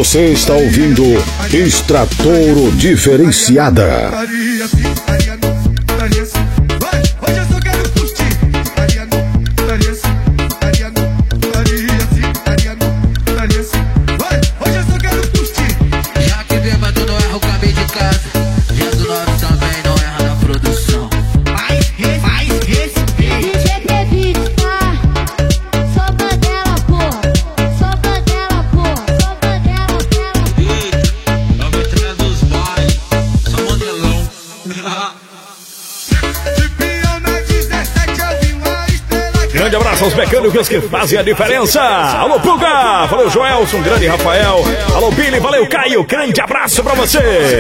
Você está ouvindo Extratouro Diferenciada. Grande abraço aos mecânicos que fazem a diferença. Alô, Puga, valeu, Joelson, grande Rafael. Alô, Billy, valeu, Caio, grande abraço pra você.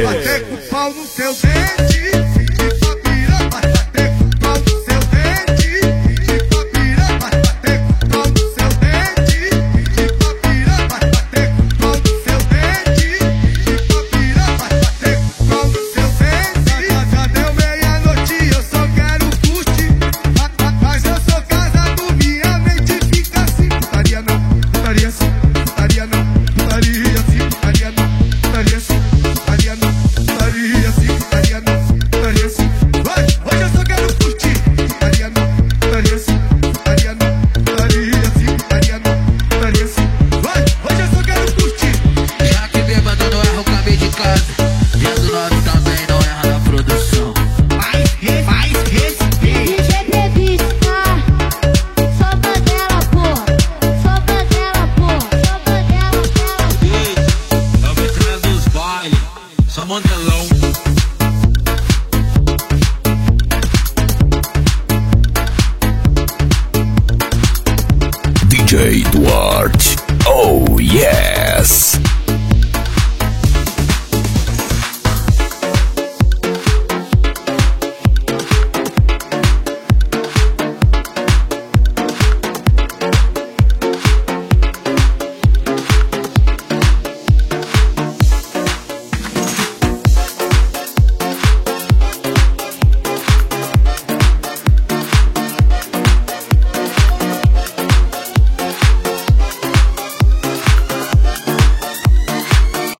DJ Duarte, oh yeah!